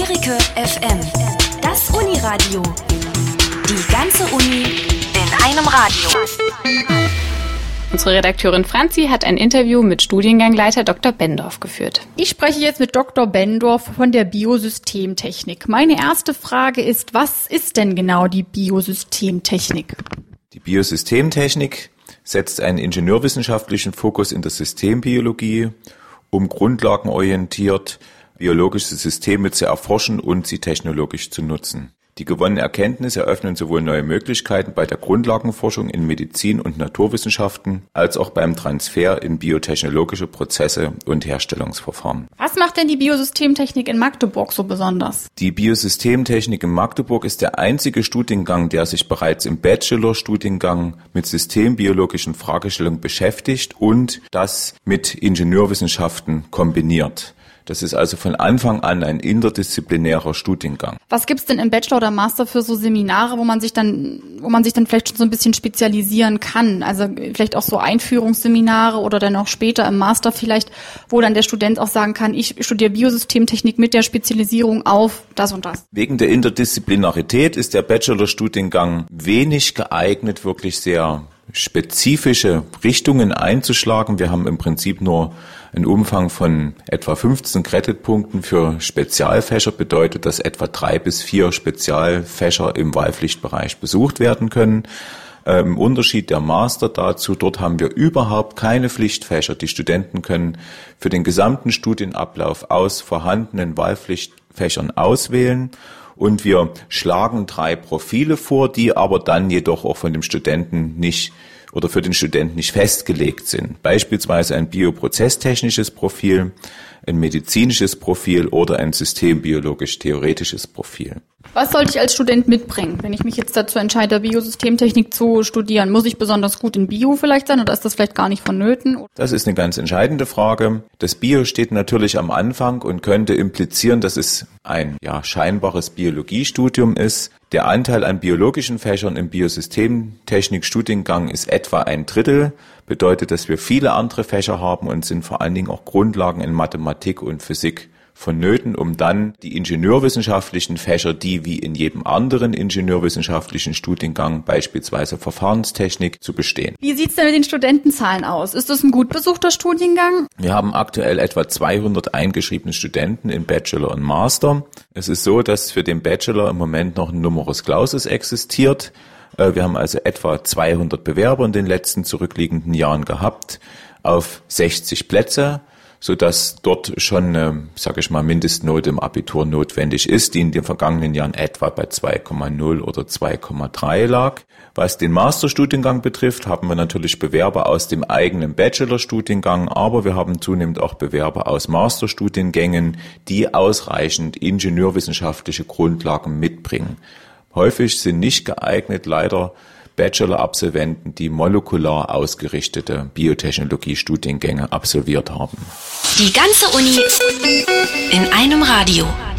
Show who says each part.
Speaker 1: Derike FM, das Uniradio. Die ganze Uni in einem Radio.
Speaker 2: Unsere Redakteurin Franzi hat ein Interview mit Studiengangleiter Dr. Bendorf geführt.
Speaker 3: Ich spreche jetzt mit Dr. Bendorf von der Biosystemtechnik. Meine erste Frage ist, was ist denn genau die Biosystemtechnik?
Speaker 4: Die Biosystemtechnik setzt einen ingenieurwissenschaftlichen Fokus in der Systembiologie, um grundlagenorientiert biologische Systeme zu erforschen und sie technologisch zu nutzen. Die gewonnenen Erkenntnisse eröffnen sowohl neue Möglichkeiten bei der Grundlagenforschung in Medizin und Naturwissenschaften als auch beim Transfer in biotechnologische Prozesse und Herstellungsverfahren.
Speaker 3: Was macht denn die Biosystemtechnik in Magdeburg so besonders?
Speaker 4: Die Biosystemtechnik in Magdeburg ist der einzige Studiengang, der sich bereits im Bachelorstudiengang mit systembiologischen Fragestellungen beschäftigt und das mit Ingenieurwissenschaften kombiniert. Das ist also von Anfang an ein interdisziplinärer Studiengang.
Speaker 3: Was gibt's denn im Bachelor oder Master für so Seminare, wo man sich dann vielleicht schon so ein bisschen spezialisieren kann? Also vielleicht auch so Einführungsseminare oder dann auch später im Master vielleicht, wo dann der Student auch sagen kann, ich studiere Biosystemtechnik mit der Spezialisierung auf das und das.
Speaker 4: Wegen der Interdisziplinarität ist der Bachelorstudiengang wenig geeignet, wirklich sehr spezifische Richtungen einzuschlagen. Wir haben im Prinzip nur einen Umfang von etwa 15 Creditpunkten für Spezialfächer, bedeutet, dass etwa 3 bis 4 Spezialfächer im Wahlpflichtbereich besucht werden können. Im Unterschied der Master dazu, dort haben wir überhaupt keine Pflichtfächer. Die Studenten können für den gesamten Studienablauf aus vorhandenen Wahlpflichtfächern auswählen. Und wir schlagen 3 Profile vor, die aber dann jedoch auch von dem Studenten nicht oder für den Studenten nicht festgelegt sind. Beispielsweise ein bioprozesstechnisches Profil, ein medizinisches Profil oder ein systembiologisch-theoretisches Profil.
Speaker 3: Was sollte ich als Student mitbringen, wenn ich mich jetzt dazu entscheide, Biosystemtechnik zu studieren? Muss ich besonders gut in Bio vielleicht sein oder ist das vielleicht gar nicht vonnöten?
Speaker 4: Das ist eine ganz entscheidende Frage. Das Bio steht natürlich am Anfang und könnte implizieren, dass es ein scheinbares Biologiestudium ist. Der Anteil an biologischen Fächern im Biosystemtechnik-Studiengang ist etwa 1/3. Bedeutet, dass wir viele andere Fächer haben und sind vor allen Dingen auch Grundlagen in Mathematik und Physik vonnöten, um dann die ingenieurwissenschaftlichen Fächer, die wie in jedem anderen ingenieurwissenschaftlichen Studiengang, beispielsweise Verfahrenstechnik, zu bestehen.
Speaker 3: Wie sieht's denn mit den Studentenzahlen aus? Ist das ein gut besuchter Studiengang?
Speaker 4: Wir haben aktuell etwa 200 eingeschriebene Studenten in Bachelor und Master. Es ist so, dass für den Bachelor im Moment noch ein Numerus Clausus existiert. Wir haben also etwa 200 Bewerber in den letzten zurückliegenden Jahren gehabt auf 60 Plätze, sodass dort schon eine, Mindestnote im Abitur notwendig ist, die in den vergangenen Jahren etwa bei 2,0 oder 2,3 lag. Was den Masterstudiengang betrifft, haben wir natürlich Bewerber aus dem eigenen Bachelorstudiengang, aber wir haben zunehmend auch Bewerber aus Masterstudiengängen, die ausreichend ingenieurwissenschaftliche Grundlagen mitbringen. Häufig sind nicht geeignet, leider Bachelor-Absolventen, die molekular ausgerichtete Biotechnologie-Studiengänge absolviert haben.
Speaker 1: Die ganze Uni in einem Radio.